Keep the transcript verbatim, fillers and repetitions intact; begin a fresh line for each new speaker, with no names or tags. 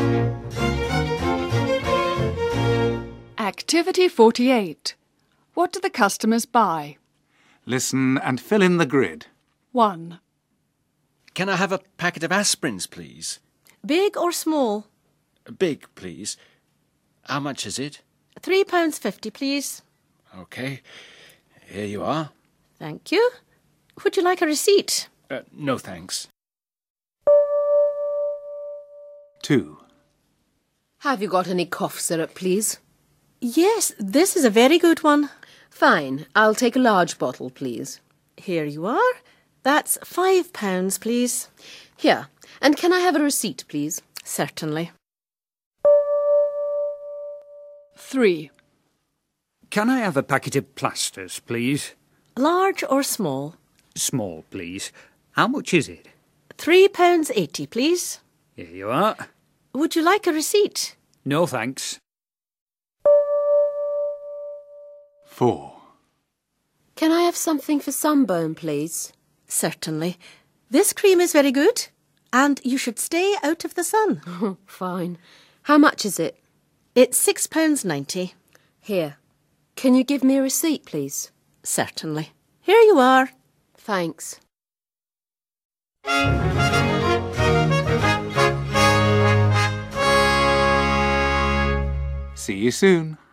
Activity forty-eight. What do the customers buy?
Listen and fill in the grid.
one.
Can I have a packet of aspirins, please?
Big or small?
Big, please. How much is it?
Three pounds fifty, please.
OK. Here you are.
Thank you. Would you like a receipt?
Uh, no, thanks.
two.
Have you got any cough syrup, please?
Yes, this is a very good one.
Fine. I'll take a large bottle, please.
Here you are. That's five pounds, please.
Here. And can I have a receipt, please?
Certainly.
three.
Can I have a packet of plasters, please?
Large or small?
Small, please. How much is it?
Three pounds eighty, please.
Here you are.
Would you like a receipt?
No, thanks.
four.
Can I have something for sunburn, please?
Certainly. This cream is very good, and you should stay out of the sun.
Fine. How much is it?
It's six pounds ninety.
Here. Can you give me a receipt, please?
Certainly. Here you are.
Thanks.
See you soon.